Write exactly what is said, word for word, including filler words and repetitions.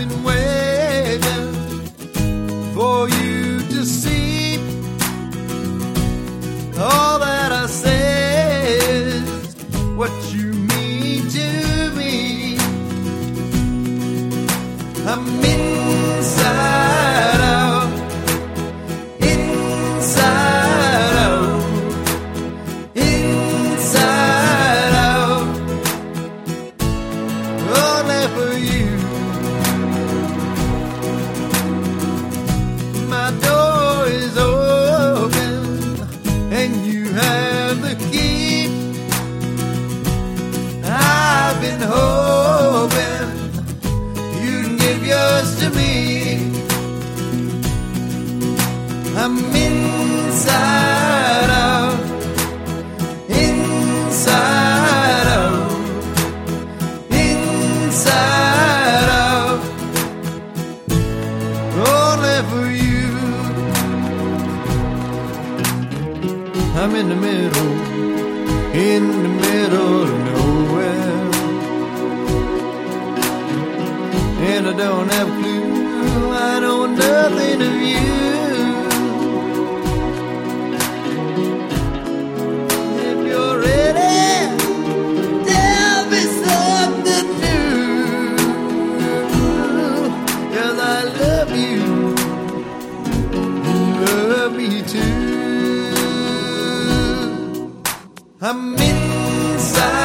been waiting for you to see. All that I say is what you mean to me. I'm inside out, inside out, inside out, only for you. My door is open and you have the key. I've been hoping you'd give yours to me. I'm inside out, inside out, inside out, only for you. I'm in the middle, in the middle of nowhere, and I don't have a clue, I know nothing of you. If you're ready, tell me something new, 'cause I love you, you love me too. I'm inside